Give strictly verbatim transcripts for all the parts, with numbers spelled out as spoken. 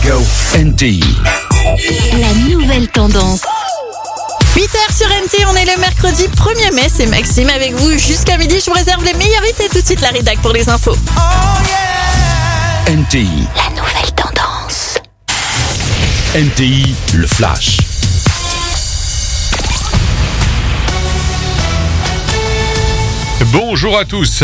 go. N T I. La nouvelle tendance. huit heures sur N T, on est le mercredi premier mai, c'est Maxime avec vous jusqu'à midi. Je vous réserve les meilleurs hits et tout de suite la rédac pour les infos. N T I. La nouvelle tendance. N T I, le flash. Bonjour à tous.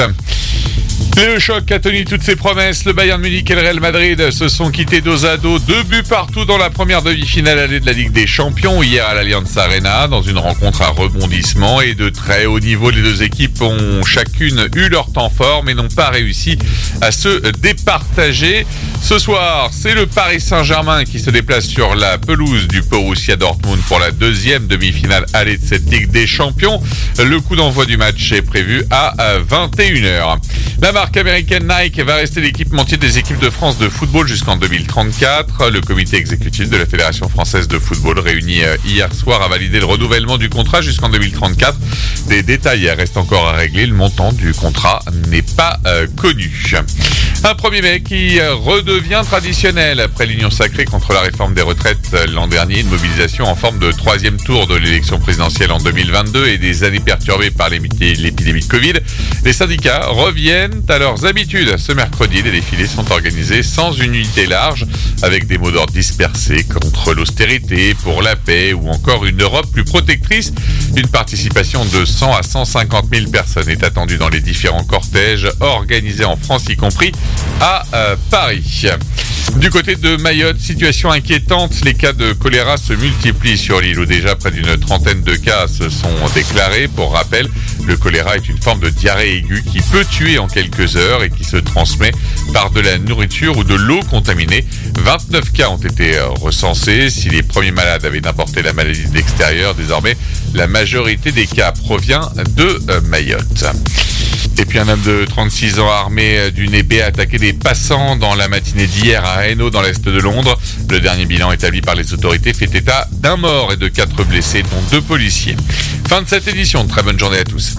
Le choc a tenu toutes ses promesses. Le Bayern Munich et le Real Madrid se sont quittés dos à dos. Deux buts partout dans la première demi-finale allée de la Ligue des Champions hier à l'Allianz Arena, dans une rencontre à rebondissement et de très haut niveau. Les deux équipes ont chacune eu leur temps fort, mais n'ont pas réussi à se départager. Ce soir, c'est le Paris Saint-Germain qui se déplace sur la pelouse du Borussia Dortmund pour la deuxième demi-finale allée de cette Ligue des Champions. Le coup d'envoi du match est prévu à vingt et une heures. La marque américaine Nike va rester l'équipementier des équipes de France de football jusqu'en deux mille trente-quatre. Le comité exécutif de la Fédération française de football, réuni hier soir, a validé le renouvellement du contrat jusqu'en deux mille trente-quatre. Des détails restent encore à régler. Le montant du contrat n'est pas euh, connu. Un premier mai qui redevient traditionnel après l'union sacrée contre la réforme des retraites l'an dernier. Une mobilisation en forme de troisième tour de l'élection présidentielle en deux mille vingt-deux et des années perturbées par l'épidémie de Covid. Les syndicats reviennent à leurs habitudes. Ce mercredi, les défilés sont organisés sans une unité large, avec des mots d'ordre dispersés contre l'austérité, pour la paix ou encore une Europe plus protectrice. Une participation de cent à cent cinquante mille personnes est attendue dans les différents cortèges organisés en France, y compris à euh, Paris. Du côté de Mayotte, situation inquiétante. Les cas de choléra se multiplient sur l'île où déjà près d'une trentaine de cas se sont déclarés. Pour rappel, le choléra est une forme de diarrhée aiguë qui peut tuer en quelques heures et qui se transmet par de la nourriture ou de l'eau contaminée. vingt-neuf cas ont été recensés. Si les premiers malades avaient importé la maladie de l'extérieur, désormais la majorité des cas provient de euh, Mayotte. Et puis un homme de trente-six ans armé d'une épée a attaqué des passants dans la matinée d'hier à Hainaut dans l'est de Londres. Le dernier bilan établi par les autorités fait état d'un mort et de quatre blessés, dont deux policiers. Fin de cette édition, très bonne journée à tous.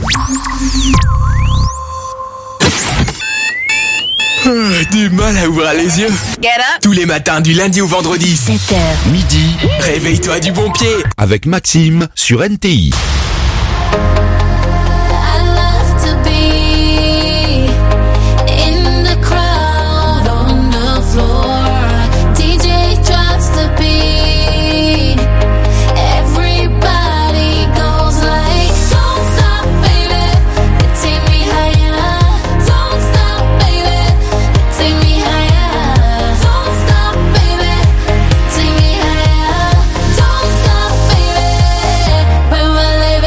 Du mal à ouvrir les yeux. Get up. Tous les matins du lundi au vendredi. sept heures. Midi, Réveille-toi du bon pied. avec Maxime sur N T I. When my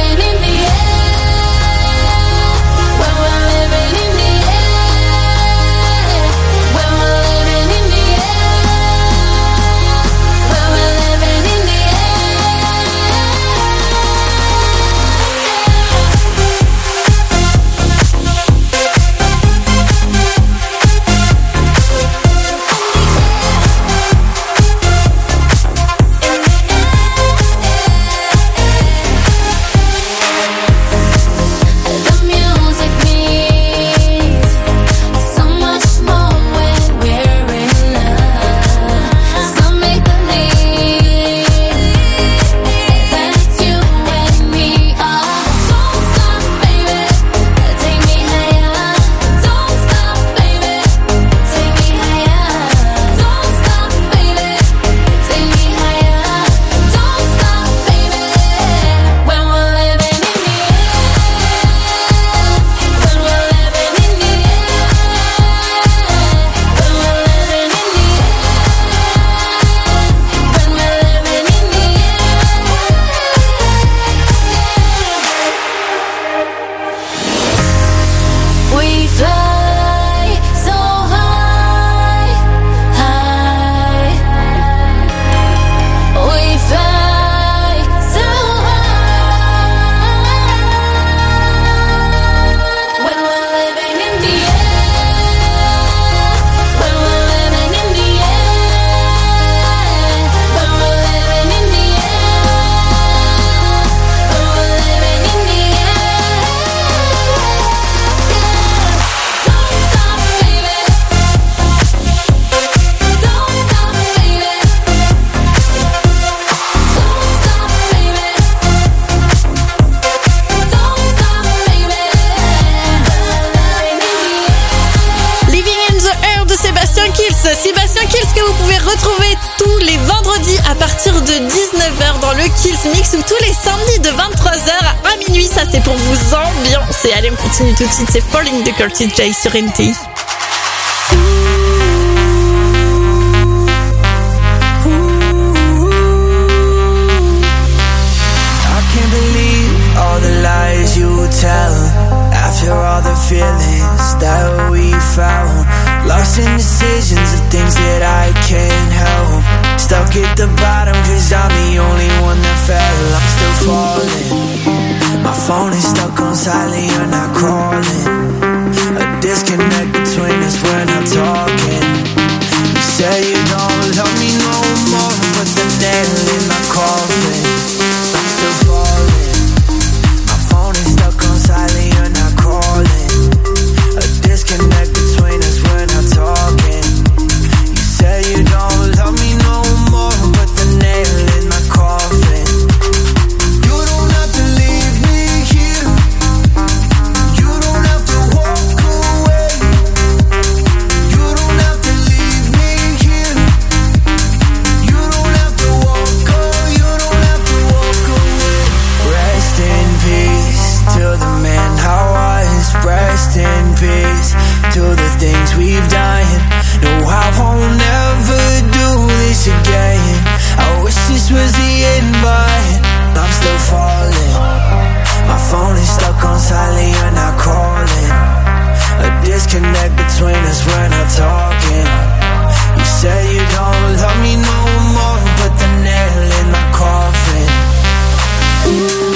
Kills Mix où tous les samedis de vingt-trois heures à minuit, ça c'est pour vous ambiancer. Allez, on continue tout de suite, c'est Falling de Curtis J sur N T I. All the lies you tell, after all the feelings that we found, lost in decisions of things that I can't help, stuck at the bottom cause I'm the only one that fell. I'm still falling, my phone is stuck on silent, you're not calling, a disconnect between us, we're not talking. You say you don't love me no more, put the nail in my coffin. I'm still falling, silent, you're not calling. A disconnect between us, we're not talking. You say you don't love me no more, put the nail in my coffin. You don't have to leave me here. You don't have to walk away. You don't have to leave me here. You don't have to walk away. You don't have to walk away. Rest in peace to the man I was, rest in peace to the things we've done. No, I won't ever do this again. I wish this was the end, but I'm still falling. My phone is stuck on silent, you're not calling. A disconnect between us, we're not talking. You say you don't love me no more, put the nail in my coffin. Ooh.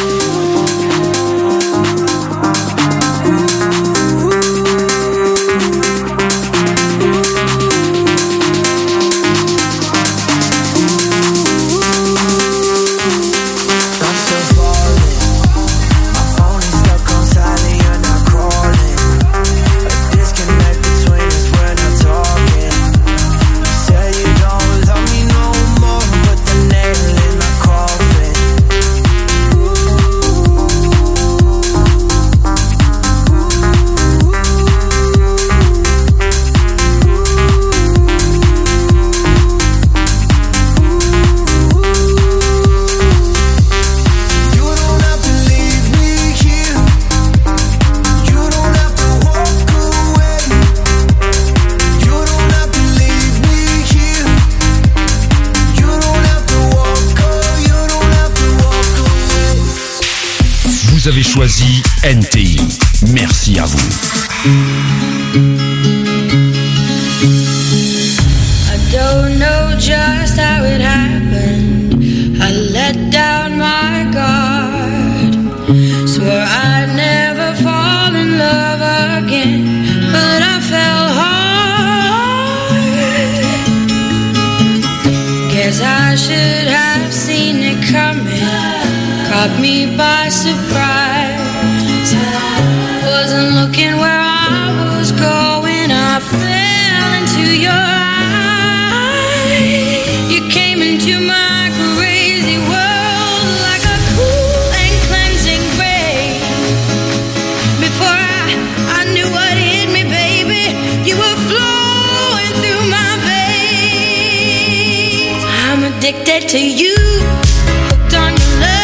Vous avez choisi N T I. Merci à vous. I don't know just how it happened. I let down my guard. Swore I'd never fall in love again, but I fell hard. Guess I should have seen it coming. Caught me by surprise. Wasn't looking where I was going. I fell into your eyes. You came into my crazy world like a cool and cleansing rain. Before I, I knew what hit me, baby, you were flowing through my veins. I'm addicted to you, hooked on your love.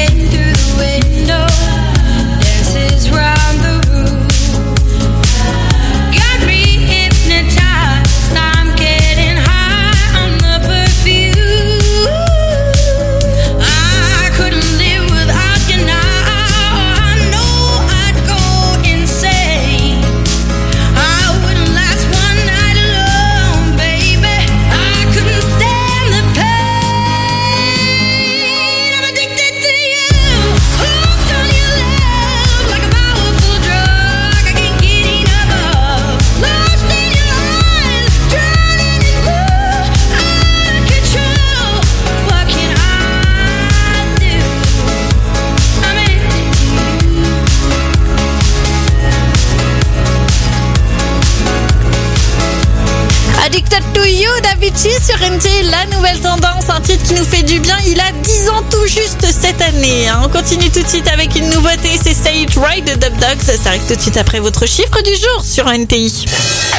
Round the room, nouvelle tendance, un titre qui nous fait du bien. Il a dix ans tout juste cette année. On continue tout de suite avec une nouveauté, c'est Say It Right de Dub Dogs. Ça arrive tout de suite après votre chiffre du jour sur N T I.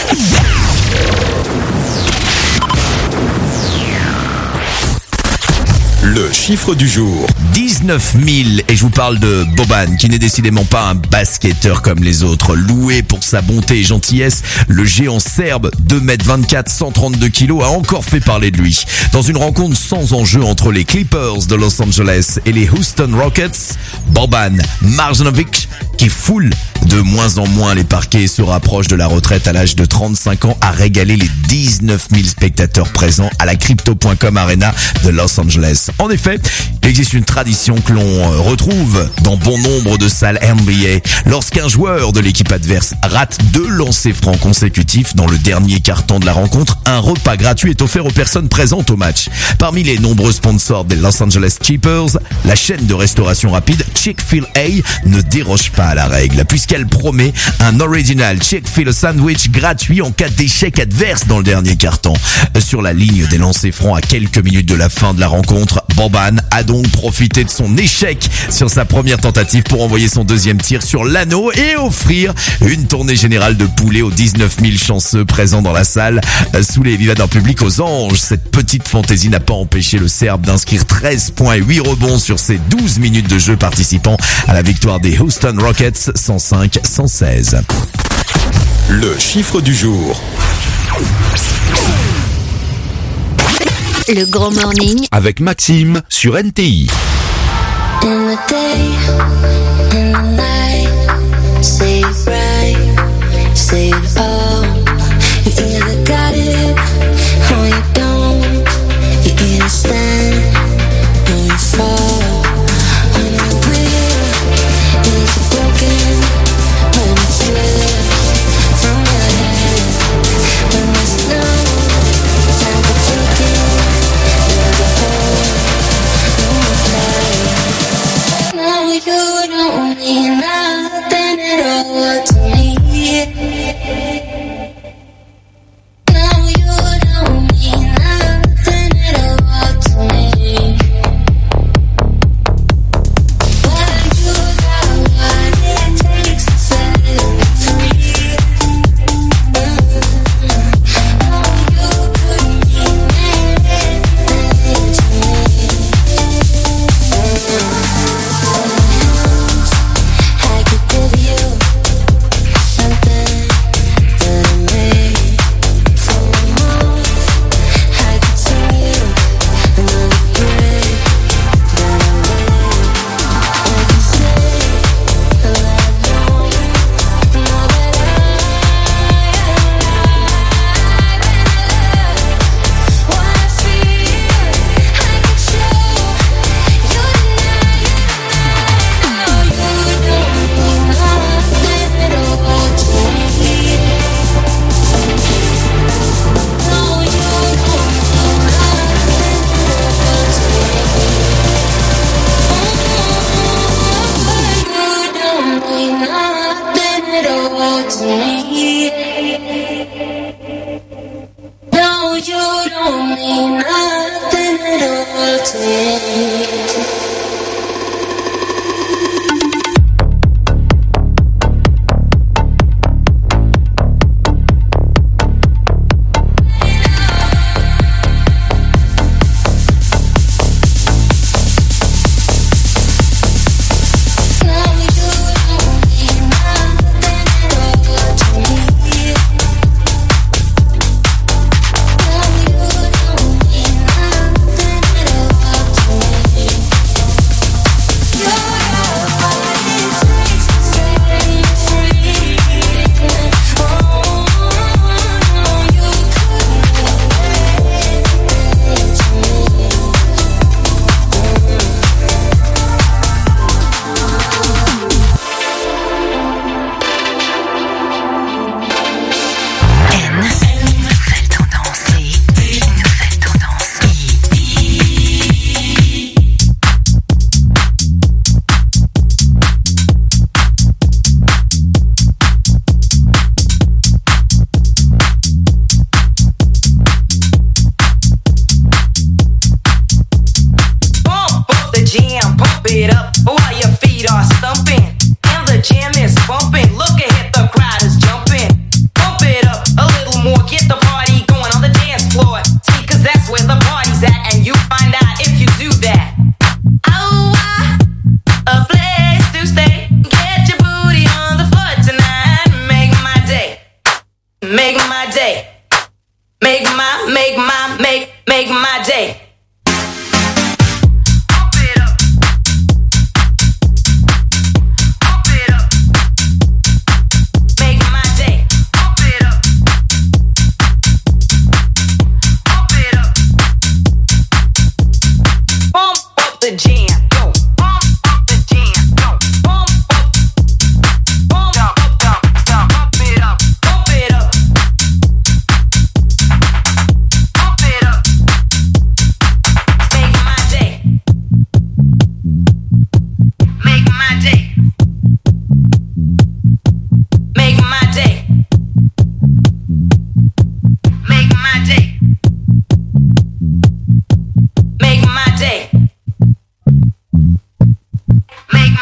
Le chiffre du jour, dix-neuf mille, et je vous parle de Boban, qui n'est décidément pas un basketteur comme les autres. Loué pour sa bonté et gentillesse, le géant serbe, deux mètres vingt-quatre, cent trente-deux kilos, a encore fait parler de lui. Dans une rencontre sans enjeu entre les Clippers de Los Angeles et les Houston Rockets, Boban Marjanovic, qui foule de moins en moins les parquets et se rapproche de la retraite à l'âge de trente-cinq ans, a régalé les dix-neuf mille spectateurs présents à la Crypto point com Arena de Los Angeles. En effet, il existe une tradition que l'on retrouve dans bon nombre de salles N B A. Lorsqu'un joueur de l'équipe adverse rate deux lancers francs consécutifs dans le dernier quart-temps de la rencontre, un repas gratuit est offert aux personnes présentes au match. Parmi les nombreux sponsors des Los Angeles Clippers, la chaîne de restauration rapide Chick-fil-A ne déroge pas à la règle, puisqu'elle promet un original Chick-fil-A sandwich gratuit en cas d'échec adverse dans le dernier quart-temps. Sur la ligne des lancers francs à quelques minutes de la fin de la rencontre, Boban a donc profité de son échec sur sa première tentative pour envoyer son deuxième tir sur l'anneau et offrir une tournée générale de poulet aux dix-neuf mille chanceux présents dans la salle. Sous les vivats d'un public aux anges, cette petite fantaisie n'a pas empêché le Serbe d'inscrire treize points et huit rebonds sur ses douze minutes de jeu participant à la victoire des Houston Rockets cent cinq à cent seize. Le chiffre du jour. Le Grand Morning Avec Maxime sur N T I. In the day, in the night, say it right, say it all. You either got it or you don't. You either stand or you fall. When the wheel is broken, when it slips from your hand, when there's no time for taking, there's a hole in the play. Now you don't mean nothing at all to me. Now you don't mean nothing at all to me. But you got what it takes to set me free. Now you could mean everything to me. I could give you something that I made for a month. I could sing you another break that I made. I can say that I don't know that I am alive and I love what I feel. I could show you tonight. Now you don't mean nothing at all to me. No, you don't mean nothing at all to me. You don't mean nothing at all to me. No, you don't mean nothing at all to me. Now you don't mean nothing at all to me. Now you don't mean nothing at all to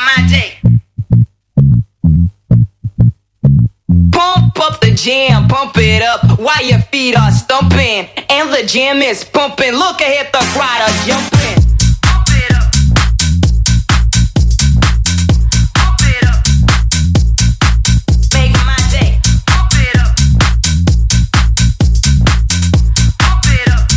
my day. Pump up the jam, pump it up while your feet are stumping. And the jam is pumping. Look ahead, the crowd are jumping. Pump it up. Pump it up. Make my day. Pump it up. Pump it up.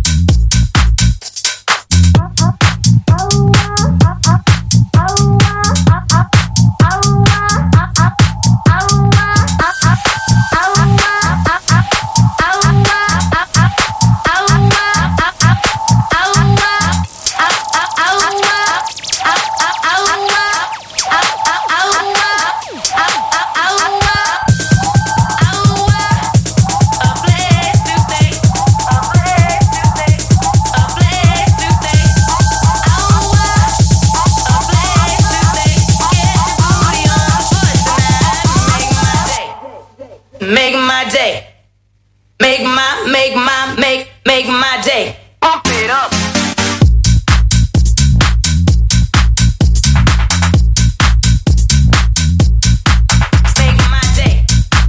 Make my day. Make my, make my, make, make my day. Pump it up. Make my day.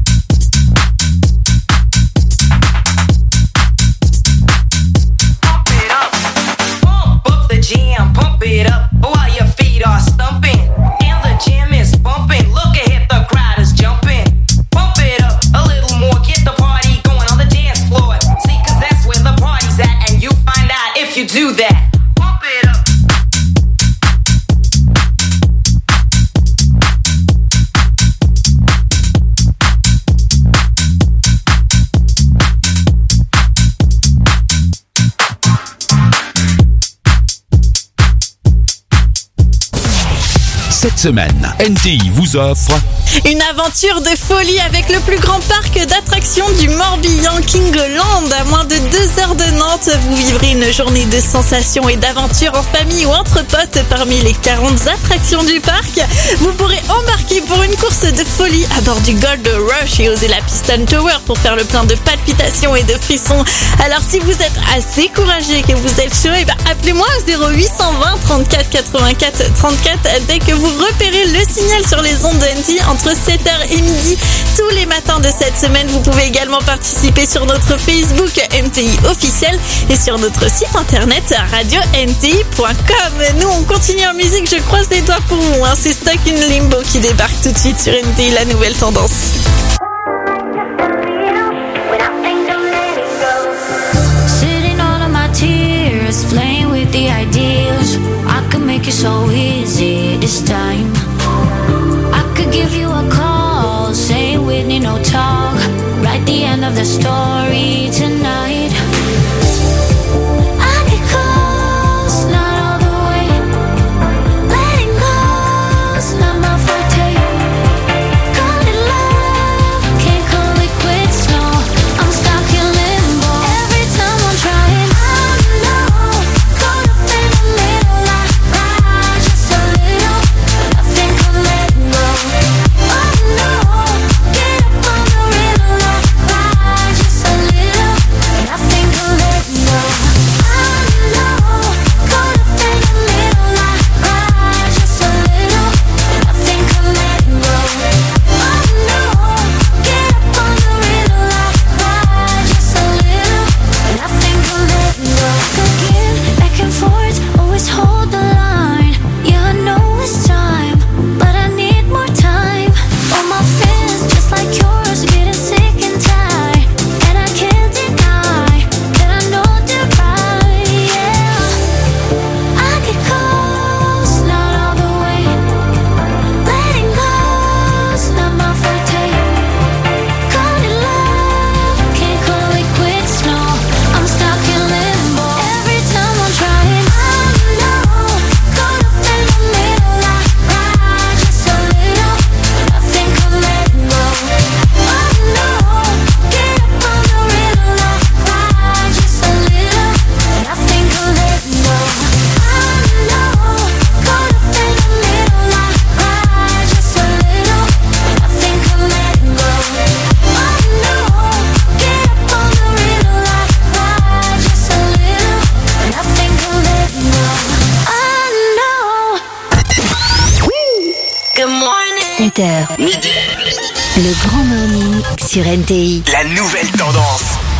Pump it up. Pump up the jam, pump it up while your feet are stumping. And the jam is bumping. Look ahead, the crowd is jumping. Pump it up a little more, get the party going on the dance floor. See, cause that's where the party's at, and you find out if you do that. Pump it up. Cette semaine, N T I vous offre Une aventure de folie avec le plus grand parc d'attractions du Morbihan, Kingoland. À moins de deux heures de Nantes, vous vivrez une journée de sensations et d'aventures en famille ou entre potes parmi les quarante attractions du parc. Vous pourrez embarquer pour une course de folie à bord du Gold Rush et oser la Piston Tower pour faire le plein de palpitations et de frissons. Alors si vous êtes assez courageux et que vous êtes chaud, eh ben appelez-moi au zéro huit cent vingt trente-quatre quatre-vingt-quatre trente-quatre dès que vous repérez le signal sur les ondes de N T I entre sept heures et midi tous les matins de cette semaine. Vous pouvez également participer sur notre Facebook N T I officiel et sur notre site internet radio n t i point com. Nous on continue en musique, je croise les doigts pour vous, hein. C'est Stuck in Limbo qui débarque tout de suite sur N T I, la nouvelle tendance. Sitting all of my tears, playing with the ideas. I could make it so easy this time. I could give you a call, say Whitney, no talk. Write the end of the story tonight. I get close, not all the way. Letting go's not my forte. Call it love, can't call it quits, no. I'm stuck in limbo. Every time I'm trying, I know. Caught up in the middle, I ride just a little. Nothing can let go. Oh no, get up on the river, I ride just a little. the morning. sept heures. Midi. Le Grand Morning sur N T I. La nouvelle tendance.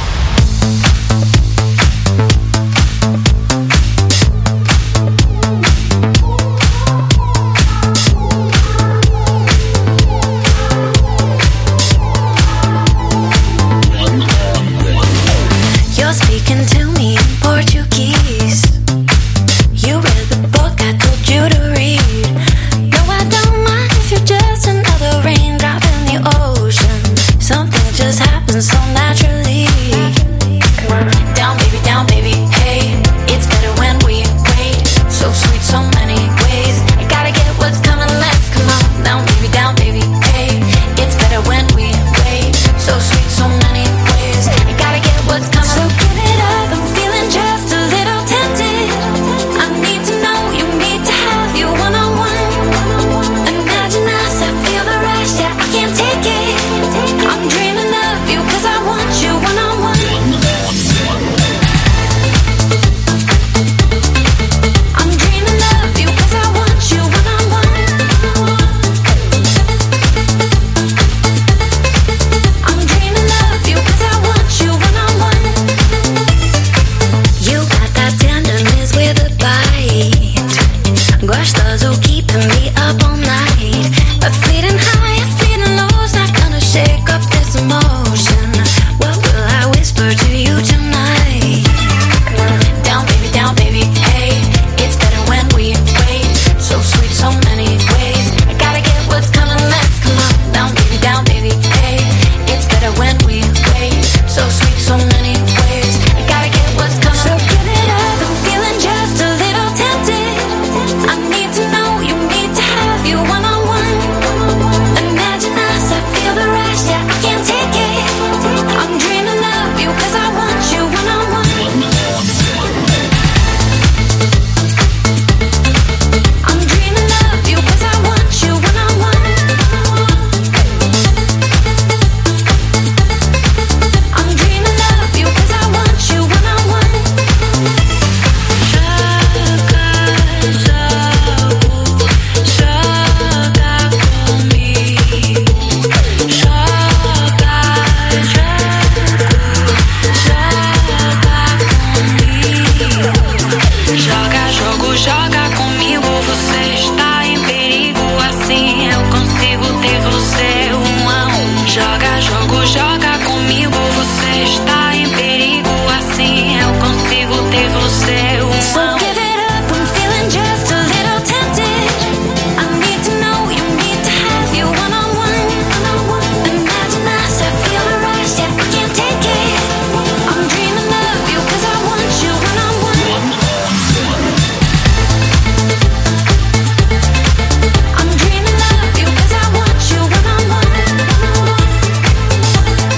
You're speaking to me in Portuguese. You read the book I told you to read. No, I don't mind if you're just another raindrop in the ocean. Something just happens so naturally. Down, baby, down, baby, hey. It's better when we wait. So sweet, so many ways. I gotta get what's coming, let's come on. Down, baby, down, baby, hey. It's better when we wait. So sweet, so many ways. I gotta get what's coming. So give it up, I'm feeling just a little tempted. I need to know, you need to have you one on one. Imagine us, I feel the rush, yeah, I can't take it. I'm dreaming of you, cause I want you one on one. I'm dreaming of you, cause I want you one on one. I'm dreaming of you, cause I want you one on one. You got that tenderness with a bite. Gostoso, keeping me up all night. A feeling high, a feeling low's not gonna shake up this emotion. What will I whisper to you tonight? Down, baby, down, baby, hey. It's better when we wait. So sweet, so many ways. I gotta get what's coming, let's come on. Down, baby, down, baby, hey. It's better when we wait. So sweet, so many ways. I gotta get what's coming. So give it up, I'm feeling just a little tempted. I need to know, you need to have you one on one. Imagine us, I feel the rush, yeah, I can't take it. I'm dreaming of you, cause I want you one on one. I'm dreaming of you, cause I want you one on one. I'm dreaming of you, cause I want you one on one. Joga, jogo, joga comigo. Você está em perigo, assim eu consigo ter você um a um. Joga, jogo, joga comigo. Você está em perigo, assim eu consigo ter você um a um. So give it up, I'm feeling just a little tempted. I need to know, you need to have you one on one. Imagine us, I feel the rush, yeah, I can't take it. I'm dreaming of you, cause I want you one on one. I'm dreaming of you, cause I want you one on one.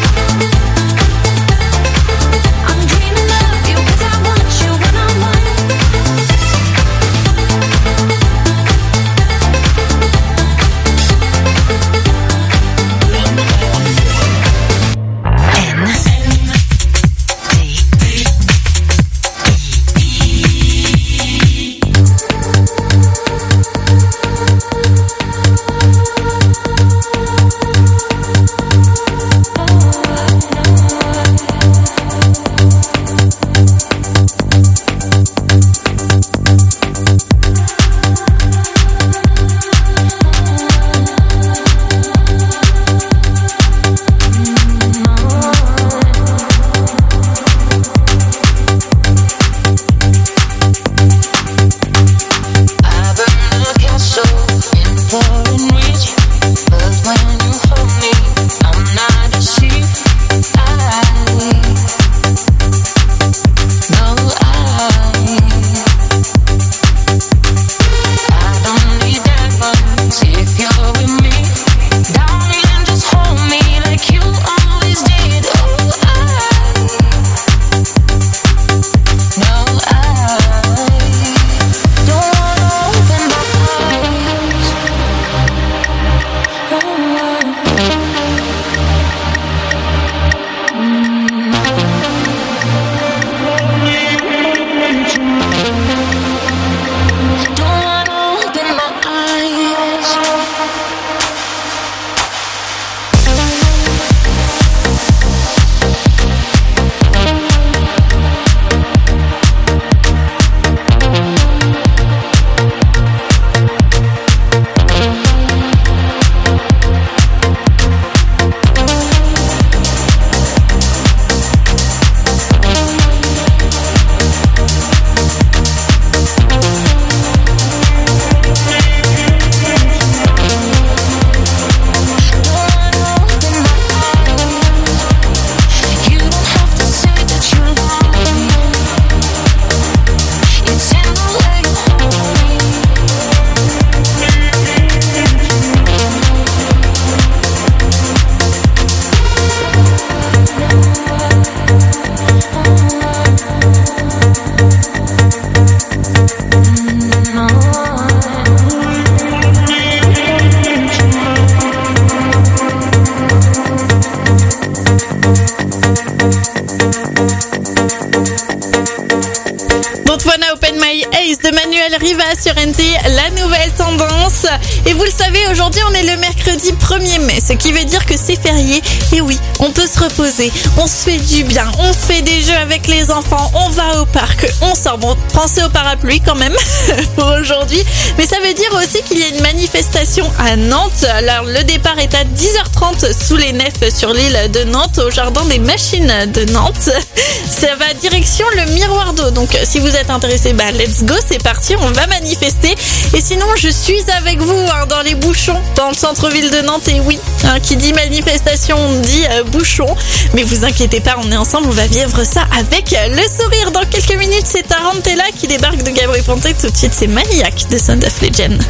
Noël Riva sur N T, la nouvelle tendance. Et vous le savez, aujourd'hui on est le mercredi premier mai, ce qui veut dire que c'est férié. Et oui, on peut se reposer, on se fait du bien, on fait des jeux avec les enfants, on va au parc, on sort. Bon, pensez au parapluie quand même pour aujourd'hui. Mais ça veut dire aussi qu'il y a une manifestation à Nantes. Alors le départ est à dix heures trente sous les nefs sur l'île de Nantes, au jardin des machines de Nantes. Ça va direction le miroir d'eau. Donc si vous êtes intéressé, bah let's go, c'est parti, on va manifester. Et sinon je suis avec vous hein, dans les bouchons dans le centre-ville de Nantes. Et oui, hein, qui dit manifestation dit euh, bouchon. Mais vous inquiétez pas, on est ensemble, on va vivre ça avec le sourire. Dans quelques minutes, c'est Tarantella qui débarque de Gabriel Ponte. Tout de suite, c'est Maniac de Sound of Legend.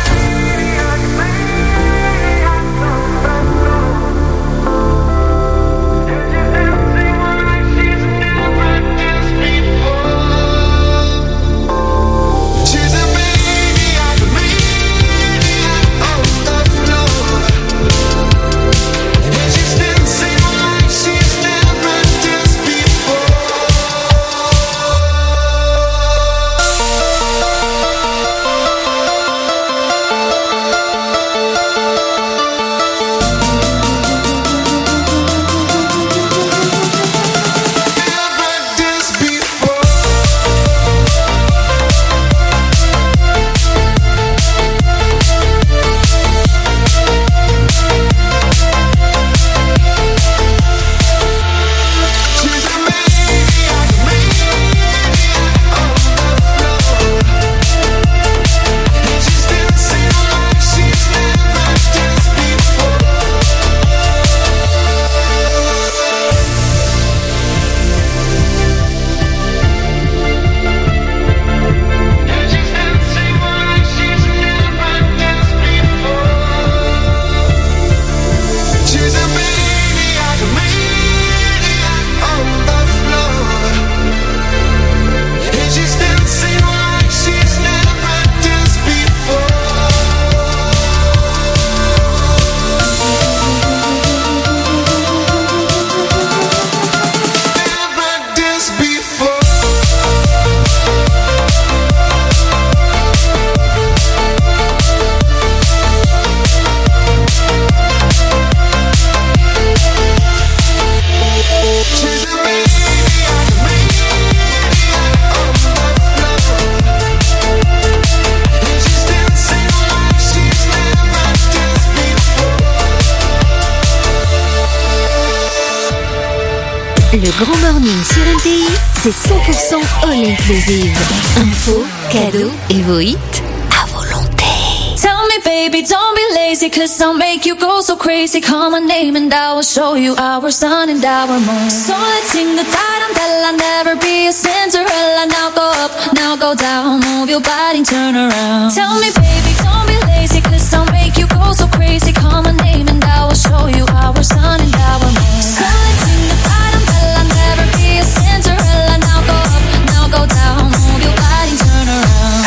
Le Grand Morning sur N T I, c'est cent pour cent all inclusive. Info, cadeaux et vos hits à volonté. Tell me baby, don't be lazy, cause I'll make you go so crazy. Call my name and I will show you our sun and our moon. So let's sing the tarantella, never be a Cinderella. Now go up, now go down, move your body and turn around. Tell me baby, don't be lazy, cause I'll make you go so crazy. Call my name and I will show you our sun and our moon. So let's sing the tarantella, never be a Cinderella. Now go up, now go down, move your body and turn around.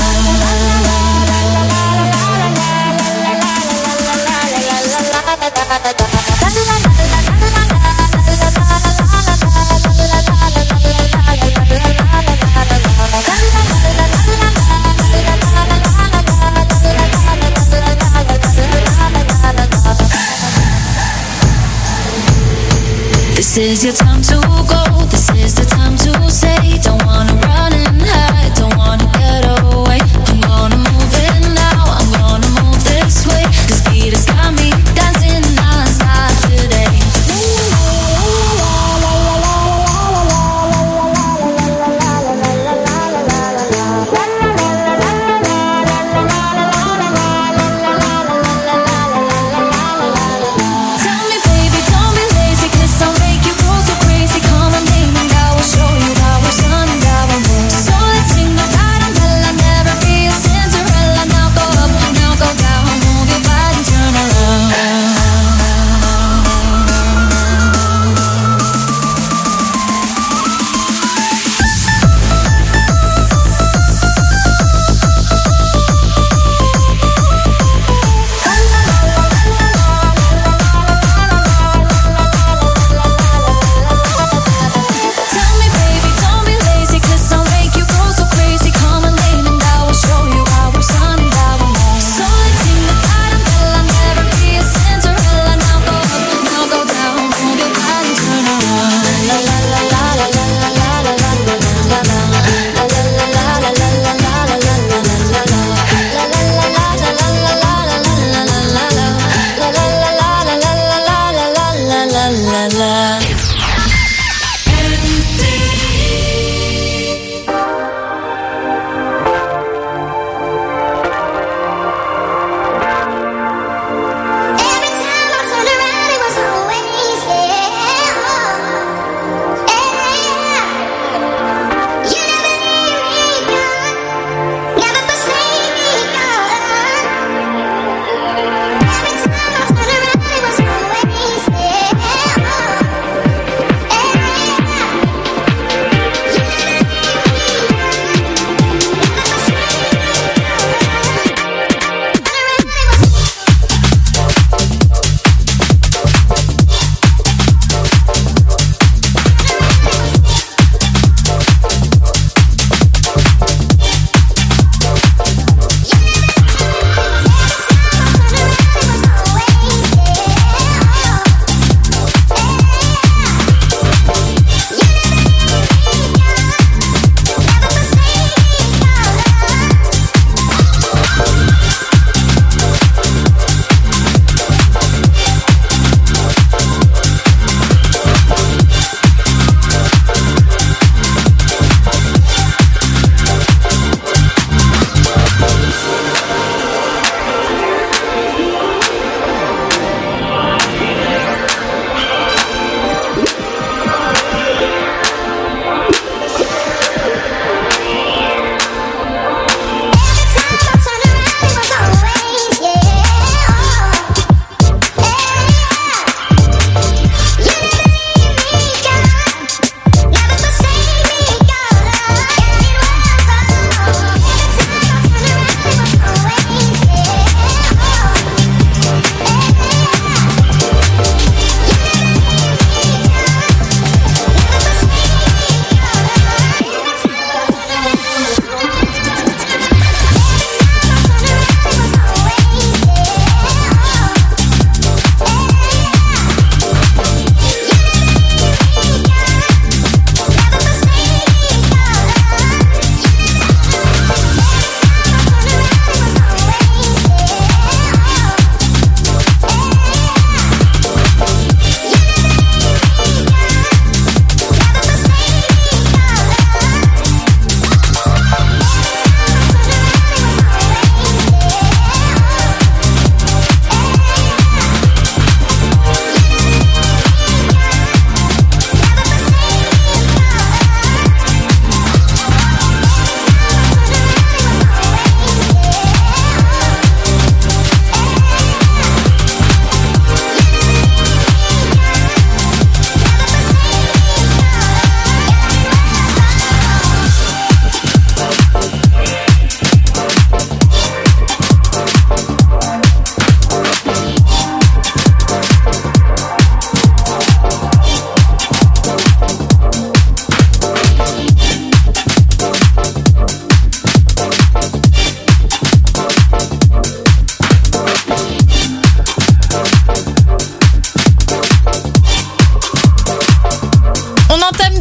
This is your time to go, this is the time to say. Don't wanna run and hide, don't wanna get away. I'm gonna move it now, I'm gonna move this way. This beat has got me dancing non-stop today. Tell me baby, don't be lazy, cause I'll make you go so crazy. Come on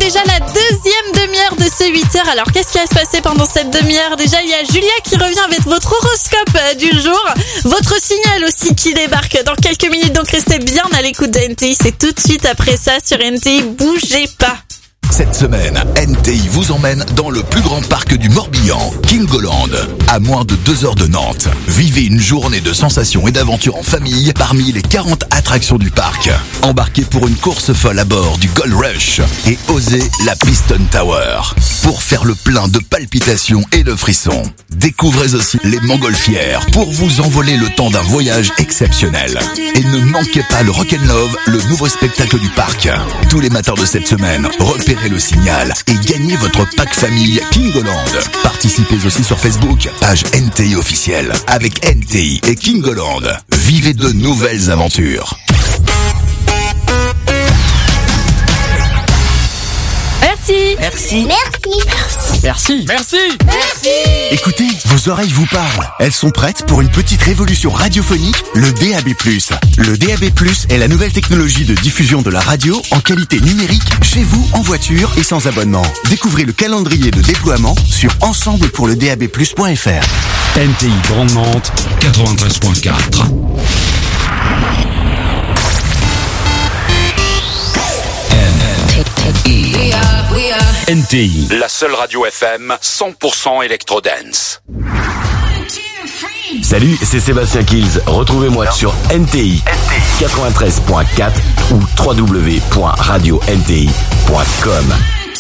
déjà la deuxième demi-heure de ce huit heures. Alors qu'est-ce qui va se passer pendant cette demi-heure? Déjà, il y a Julia qui revient avec votre horoscope du jour. Votre signal aussi qui débarque dans quelques minutes. Donc restez bien à l'écoute de N T I. C'est tout de suite après ça sur N T I. Bougez pas. Cette semaine, N T I vous emmène dans le plus grand parc du Morbihan, Kingoland, à moins de deux heures de Nantes. Vivez une journée de sensations et d'aventures en famille parmi les quarante attractions du parc. Embarquez pour une course folle à bord du Gold Rush et osez la Piston Tower pour faire le plein de palpitations et de frissons. Découvrez aussi les montgolfières pour vous envoler le temps d'un voyage exceptionnel. Et ne manquez pas le Rock'n'Love, le nouveau spectacle du parc. Tous les matins de cette semaine, repérez le signal et gagnez votre pack famille Kingoland. Participez aussi sur Facebook, page N T I officielle. Avec N T I et Kingoland, vivez de nouvelles aventures. Merci. Merci. Merci. Merci. Merci. Merci. Écoutez, vos oreilles vous parlent. Elles sont prêtes pour une petite révolution radiophonique, le D A B plus. Le D A B plus est la nouvelle technologie de diffusion de la radio en qualité numérique, chez vous, en voiture et sans abonnement. Découvrez le calendrier de déploiement sur ensemble pour le D A B plus point F R. N T I Grande Nantes, quatre-vingt-treize point quatre. N T I, la seule radio F M cent pour cent électro-dance. Salut, c'est Sébastien Kills. Retrouvez-moi sur N T I quatre-vingt-treize point quatre ou w w w point radio n t i point com.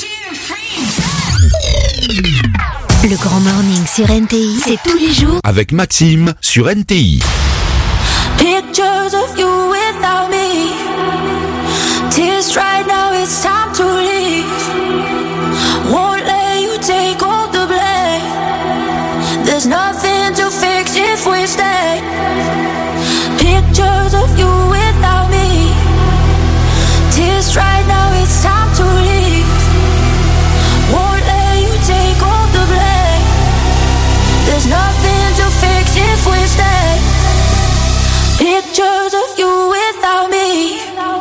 Le Grand Morning sur N T I, c'est tous les jours Avec Maxime sur N T I. Pictures of you without me. Tears right now, it's time to leave. Won't let you take all the blame. There's nothing to fix if we stay. Pictures of you without me. Tears right now, it's time to leave. Won't let you take all the blame. There's nothing to fix if we stay. Pictures of you without me.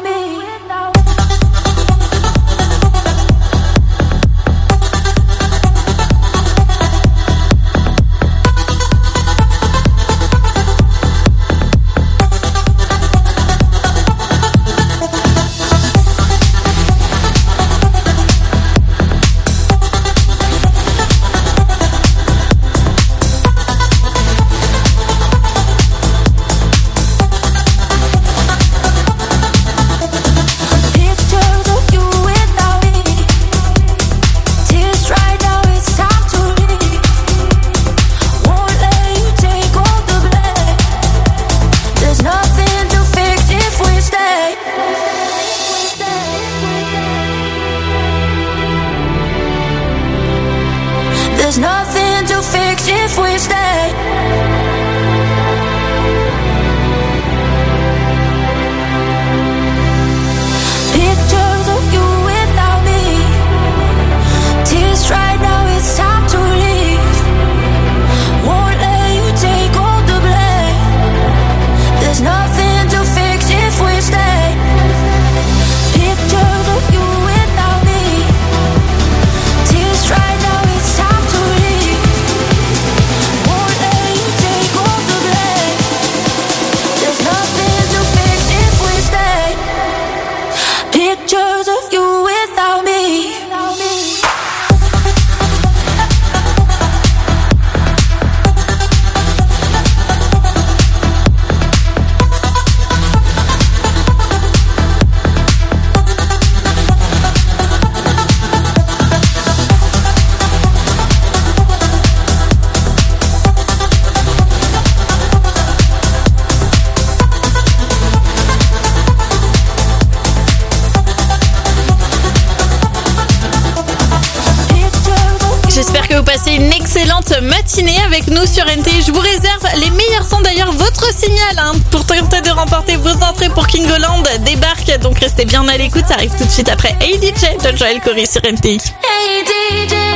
Une excellente matinée avec nous sur N T I. Je vous réserve les meilleurs sons, d'ailleurs votre signal hein, pour tenter de remporter vos entrées pour Kingoland débarque. Donc restez bien à l'écoute, ça arrive tout de suite après Hey D J de Joël Corry sur N T I. Hey D J,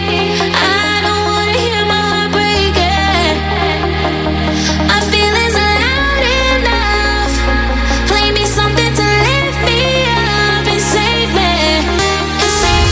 I don't wanna hear my breaking. My feelings are loud enough. Play me something to lift me up and save me. And save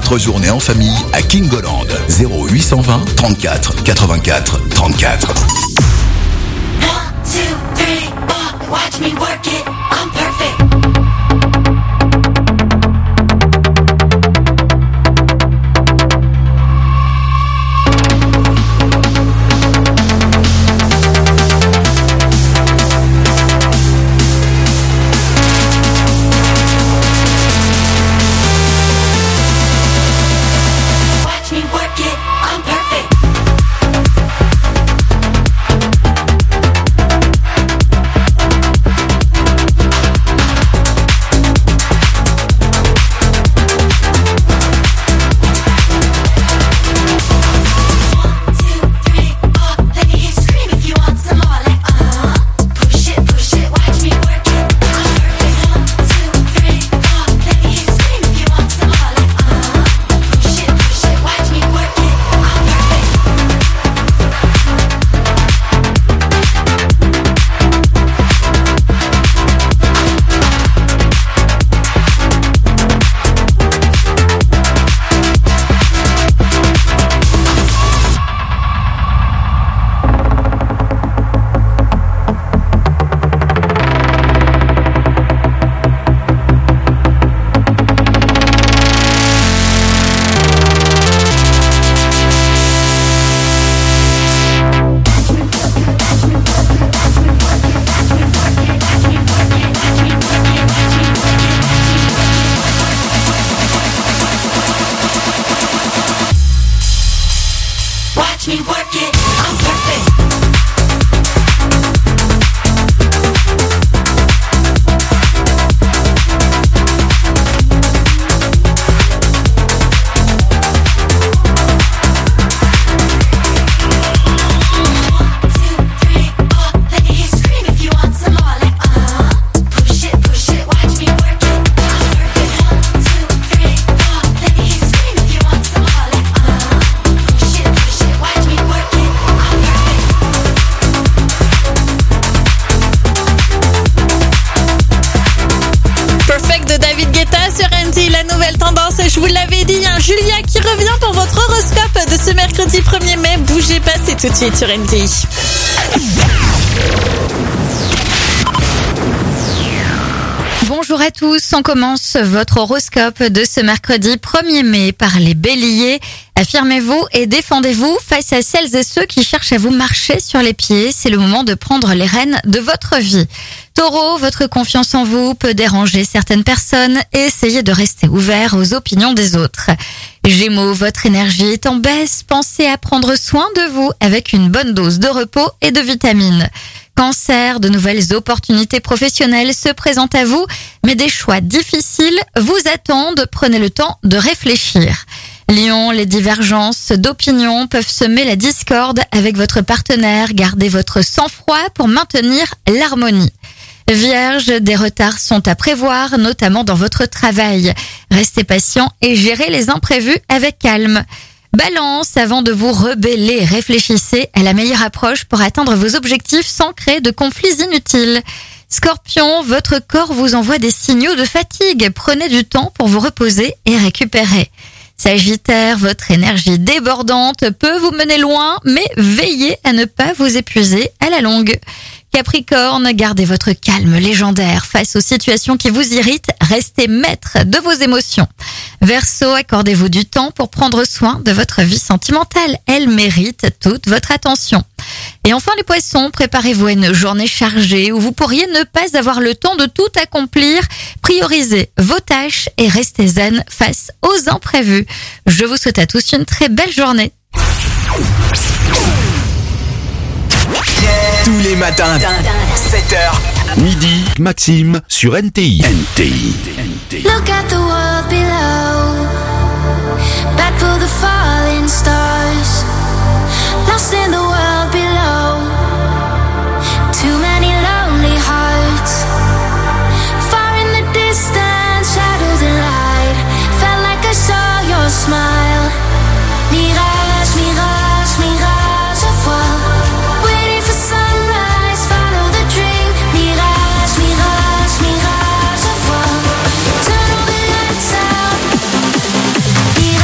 votre journée en famille à Kingoland. zéro huit cent vingt trente-quatre quatre-vingt-quatre trente-quatre. One, two, three, four, watch me work it, I'm perfect. Watch me work it, I'm perfect. Watch me work it, I'm perfect. Je vous l'avais dit, un Julia qui revient pour votre horoscope de ce mercredi premier mai. Bougez pas, c'est tout de suite sur N T I. Bonjour à tous, on commence votre horoscope de ce mercredi premier mai par les béliers. Affirmez-vous et défendez-vous face à celles et ceux qui cherchent à vous marcher sur les pieds. C'est le moment de prendre les rênes de votre vie. Taureau, votre confiance en vous peut déranger certaines personnes et essayez de rester ouvert aux opinions des autres. Gémeaux, votre énergie est en baisse. Pensez à prendre soin de vous avec une bonne dose de repos et de vitamines. Cancer, de nouvelles opportunités professionnelles se présentent à vous, mais des choix difficiles vous attendent. Prenez le temps de réfléchir. Lion, les divergences d'opinion peuvent semer la discorde avec votre partenaire. Gardez votre sang-froid pour maintenir l'harmonie. Vierge, des retards sont à prévoir, notamment dans votre travail. Restez patient et gérez les imprévus avec calme. Balance, avant de vous rebeller, réfléchissez à la meilleure approche pour atteindre vos objectifs sans créer de conflits inutiles. Scorpion, votre corps vous envoie des signaux de fatigue. Prenez du temps pour vous reposer et récupérer. Sagittaire, votre énergie débordante peut vous mener loin, mais veillez à ne pas vous épuiser à la longue. Capricorne, gardez votre calme légendaire face aux situations qui vous irritent. Restez maître de vos émotions. Verseau, accordez-vous du temps pour prendre soin de votre vie sentimentale. Elle mérite toute votre attention. Et enfin les poissons, préparez-vous à une journée chargée où vous pourriez ne pas avoir le temps de tout accomplir. Priorisez vos tâches et restez zen face aux imprévus. Je vous souhaite à tous une très belle journée. Tous les matins, sept heures, midi, Maxime sur N T I. N T I. Look at the world below. Back for the falling stars. Lost in the world below. Too many lonely hearts. Far in the distance, shadows and light. Felt like I saw your smile. Mirage, mirage, mirage à voir. Waiting for sunrise, follow the dream. Mirage, mirage, mirage à voir. Turn all the lights out. Mirage.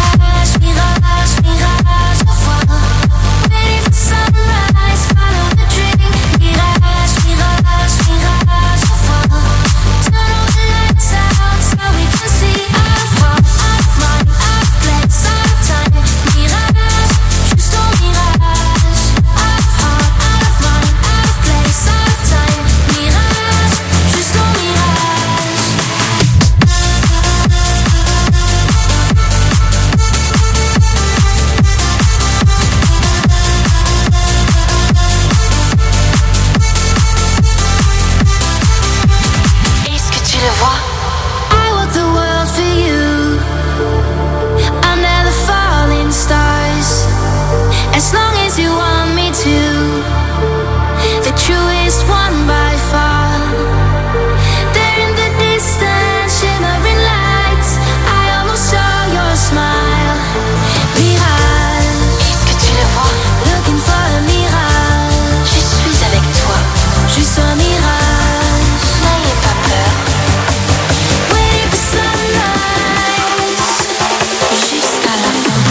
as long as you want me to. The truest one by far. There in the distance, shimmering lights, I almost saw your smile. Mirage, que tu le vois. Looking for a mirage. Je suis avec toi. Juste un mirage. N'ayez pas peur. Waiting for sunrise. Jusqu'à la fin.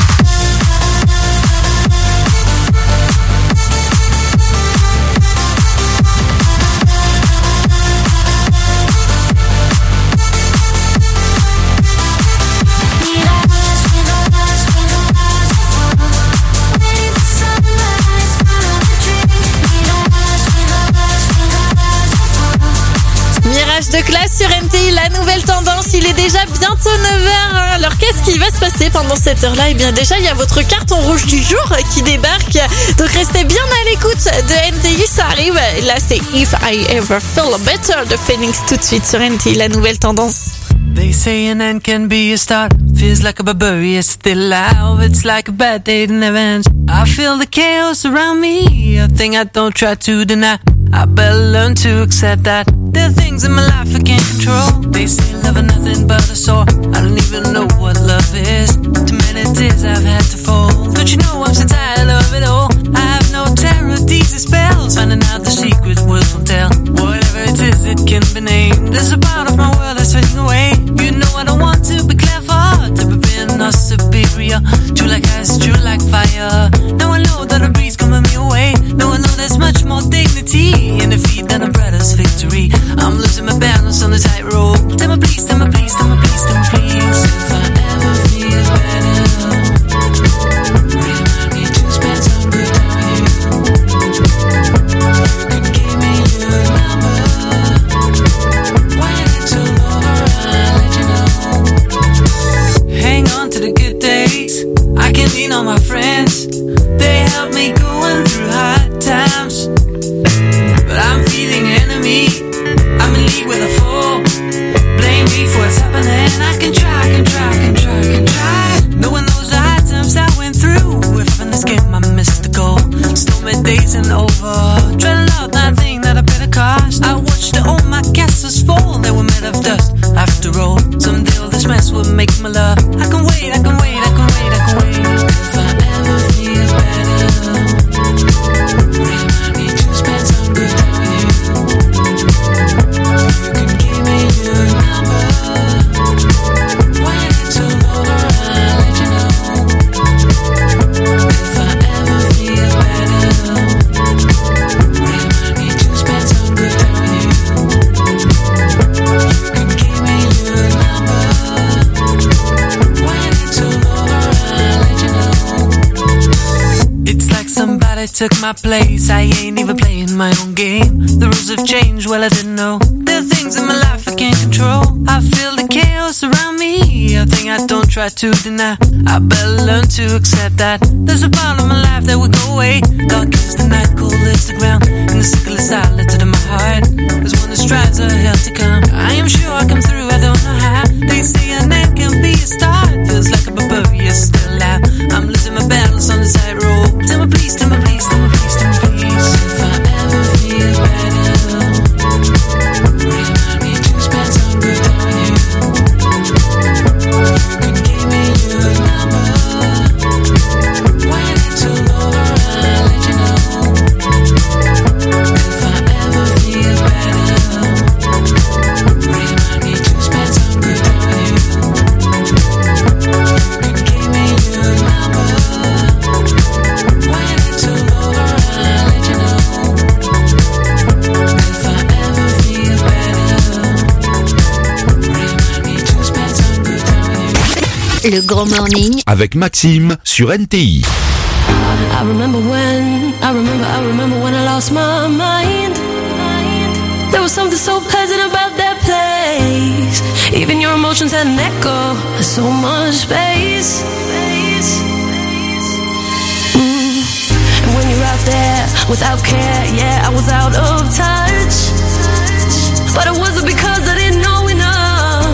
Mirage de classe sur N T I, la nouvelle tendance, il est déjà bientôt neuf heures. Alors qu'est-ce qui va se passer pendant cette heure-là? Eh bien déjà, il y a votre carton rouge du jour qui débarque. Donc restez bien à l'écoute de N T I, ça arrive. Là, c'est If I Ever Feel Better de Phoenix tout de suite sur N T I, la nouvelle tendance. They say an end can be a start. Feels like a barbarian still alive. It's like a bad day that never ends. I feel the chaos around me, a thing I don't try to deny. I better learn to accept that there are things in my life I can't control. They say love is nothing but a sore. I don't even know what love is. Too many tears I've had to fold. Don't you know I'm so tired of it all? I have no terror, these are spells. Finding out the secret words won't tell. Whatever it is, it can be named. There's a part of my world that's fading away. You know I don't want to be clever, to be being or superior. True like ice, true like fire. Now I know that a breeze coming me away. Now I know there's much more dignity in defeat than a brother's victory. I'm losing my balance on the tightrope. Tell me please, tell me please, tell me please, tell me please. If I ever feel better, remind me to spend some good on you. You can give me your number. When it's all over, I'll let you know. Hang on to the good days. I can lean on my friends. They help me going through hard times. But I'm feeling enemy. I'm in league with a fool. Blame me for what's happening. I can try, can try, can try, can try. Knowing those hard times I went through. If I'm in this game, I missed the goal. Stormy days and over. Try to love that thing that I paid a cost. I watched all my castles fall. They were made of dust. After all, someday all this mess will make my love. I can wait, I can wait, I can wait, I can wait. If I ever feel better, remind me to spend some good on you. You can give me your number. When it's all over, I'll let you know. If I ever feel better, remind me to spend some good on you. You can give me your number. When it's all over, I'll let you know. It's like somebody took my place. I ain't even playing my own game. The rules have changed, well I didn't know. There are things in my life I can't control. I feel the chaos around me, a thing I don't try to deny. I better learn to accept that there's a part of my life that will go away. Dark is the night, cold is the ground, and the sickle is silent in my heart. There's one that strives a hell to come. I am sure I come through, I don't know how. They say an end can be a start. Feels like a barbarian still alive. I'm losing my balance on the tightrope. Tell me please, tell me please, tell me please, tell me please. If I ever feel better, remind me to spend some good on you. You can give me your number. When it's all over, I'll let you know. If I ever feel better, remind me to spend some good on you. You can give me your number. When it's all over, I'll let you know. If I ever feel better, remind me to spend some good on you. Le Grand Morning Avec Maxime sur N T I. I remember when, I remember, I remember when I lost my mind. There was something so pleasant about that place. Even your emotions had an echo, so much space. Mm. And when you're out there without care, yeah, I was out of touch. But it wasn't because I didn't know enough.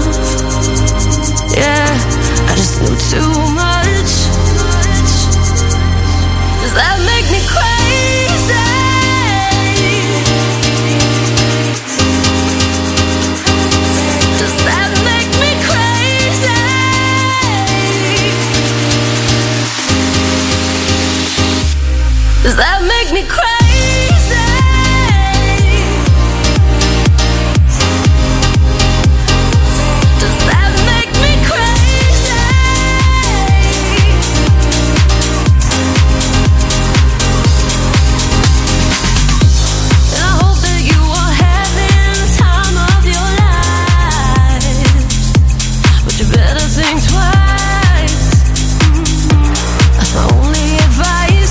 Yeah, I just knew too much. Does that make me crazy? Does that make me crazy? And I hope that you are having the time of your life, but you better think twice. That's my only advice.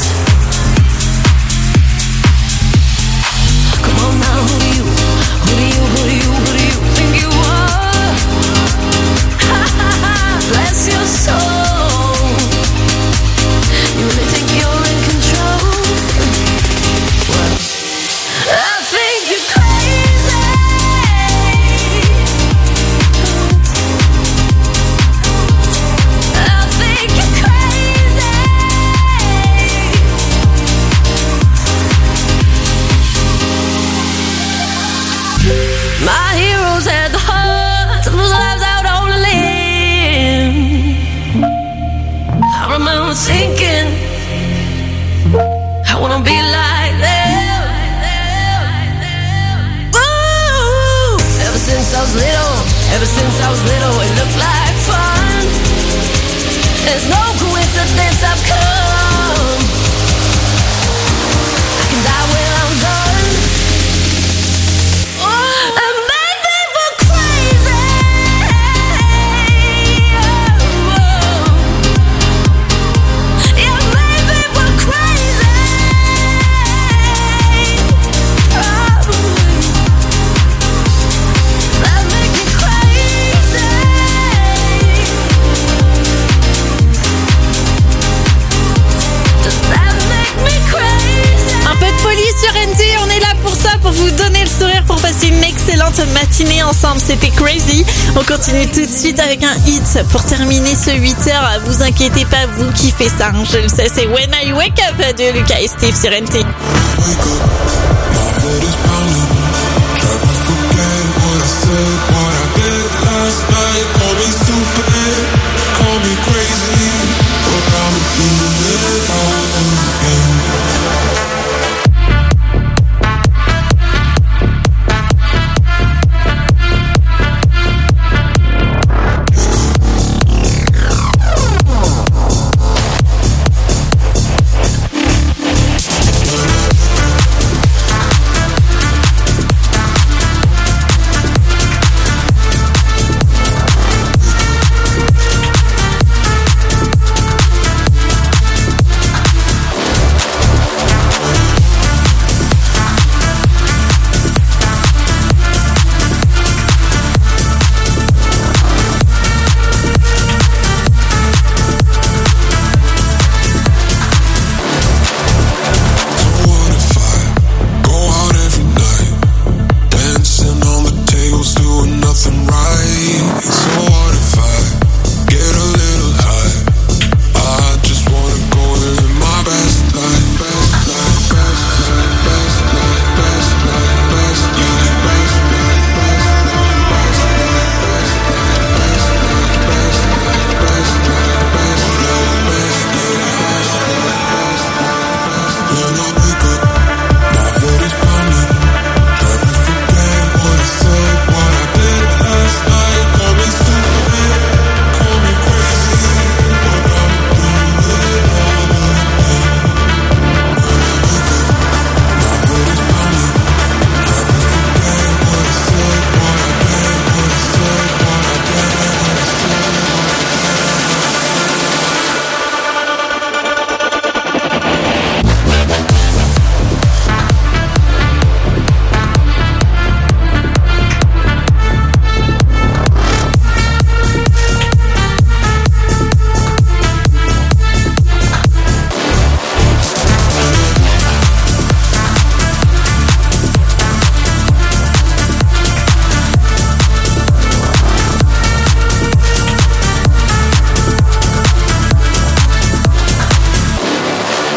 Come on now, who do you, who do you, who do you, who do you think you are? Ha ha ha, bless your soul. You really think you're in control? Well, I think you're crazy. I think you're crazy. My heroes had the heart to lose lives out on a limb. I remember thinking, I wanna be like them. Ooh. Ever since I was little, ever since I was little, it looked like fun. There's no coincidence I've come. I can die when I'm done. And make people crazy. Yeah, make people crazy. That make me crazy. Does that make me crazy? Un peu de folie sur N T, on est là pour ça, pour vous donner le sourire, pour passer une excellente matinée ensemble. C'était Crazy. On continue tout de suite avec un hit pour terminer ce huit heures. Vous inquiétez pas, vous kiffez ça, hein, je le sais. C'est When I Wake Up de Lucas et Steve sur N T. My head is pounding